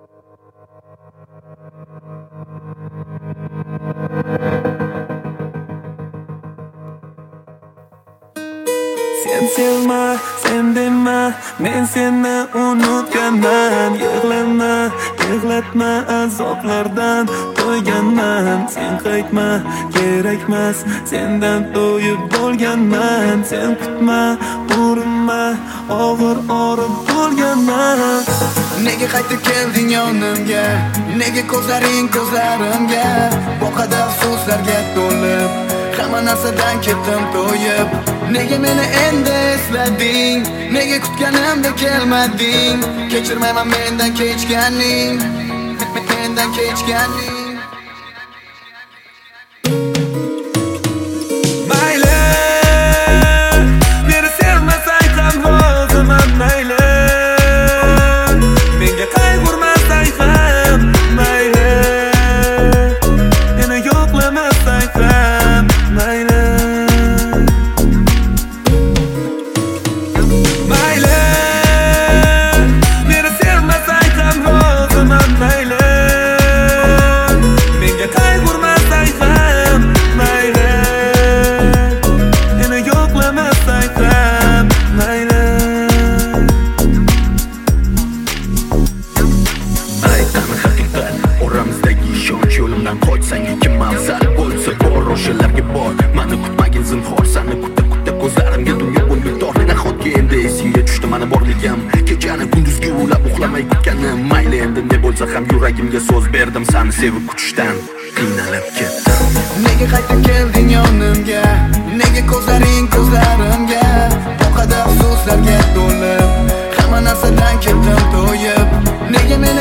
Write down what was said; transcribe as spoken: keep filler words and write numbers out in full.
Sen sevma, sen dema, men seni unutganman. Yig'lama, yig'latma, azoblardan to'yganman. Sen qaytma, kerakmas, sendan to'yib bo'lganman. Sen kutma, urinma, og'ir og'rib bo'lganman. Nega qaytib kelding yonimga? Nega ko'zlaring ko'zlarimga? Bu qadar afsuslarga to'lib, hamma narsadan ketdim to'yib. Nega meni endi eslading? Nega kutganimda kelmading? Kechirmayman mendan kechganing, mendan kechganing. Mayli, meni sevmasang ham roziman, mayli. Menga qayg'urmasang ham, mayli. Meni yo'qlamasang ham, mayli. Yo'limdan qochsang ikki mavzal bo'lsa bor, o'shalarga bor. Mani kutmagin zinhor, seni kutta kutta ko'zlarimga dunyo bo'lib tor. Nahotki endi esingga tushdi mani borligim, kechani kunduzgi ulab uxlamay kutganim. Mayli endi ne bo'lsa ham yuragimga so'z berdim, seni sevib kutishdan qiynalib ketdim. Nega qaytib kelding yonimga? Nega ko'zlaring ko'zlarimga? Bu qadar afsuslarga to'lib, hamma narsadan ketdim to'yib. Nega men